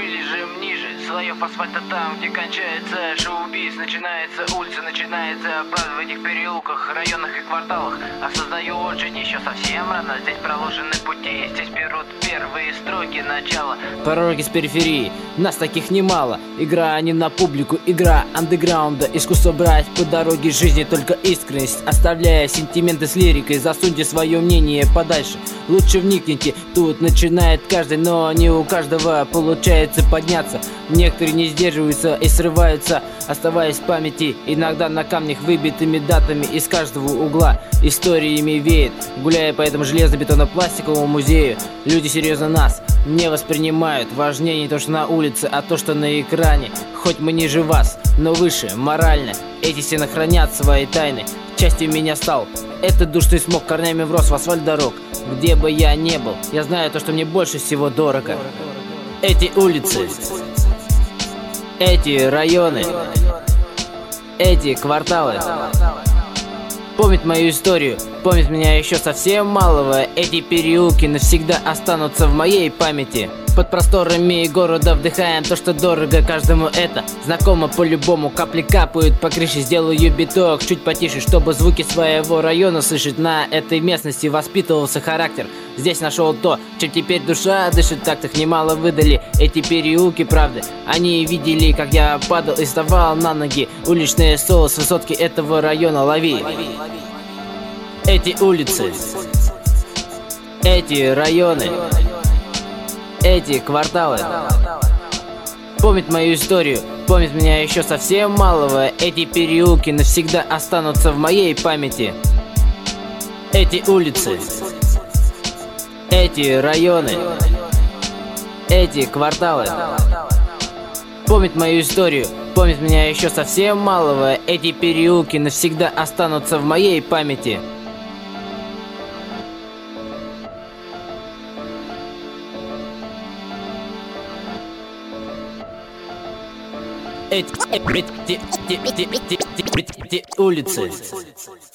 вылежим ниже слоев асфальта, там, где кончается шоу-биз. Начинается улица, начинается правда в этих переулках, районах и кварталах. Осознаю, жизнь еще совсем рано. Здесь проложены пути, здесь берут первые строки начала. Пророки с периферии, нас таких немало. Игра не на публику, игра андеграунда. Искусство брать по дороге жизни только искренность, оставляя сентименты с лирикой. Засуньте свое мнение подальше, лучше вникните. Тут начинает каждый, но не у каждого получается подняться. Некоторые не сдерживаются и срываются, оставаясь в памяти, иногда на камнях выбитыми датами. Из каждого угла историями веет, гуляя по этому железно-бетонно-пластиковому музею. Люди серьезно нас не воспринимают. Важнее не то, что на улице, а то, что на экране. Хоть мы ниже вас, но выше морально. Эти стены хранят свои тайны. Частью меня стал этот душный смог, корнями врос в асфальт дорог. Где бы я ни был, я знаю то, что мне больше всего дорого. Эти улицы, эти районы, эти кварталы помнят мою историю, помнят меня еще совсем малого. Эти переулки навсегда останутся в моей памяти. Под просторами города вдыхаем то, что дорого каждому это знакомо по-любому. Капли капают по крыше, сделаю биток чуть потише, чтобы звуки своего района слышать. На этой местности воспитывался характер, здесь нашел то, чем теперь душа дышит. Так немало выдали эти переулки правды. Они видели, как я падал и вставал на ноги. Уличное соло с высотки этого района лови. Эти улицы, эти районы, эти кварталы помнят мою историю, помнят меня еще совсем малого. Эти переулки навсегда останутся в моей памяти. Эти улицы, эти районы, эти кварталы помнят мою историю, помнят меня еще совсем малого. Эти переулки навсегда останутся в моей памяти. Эти улицы.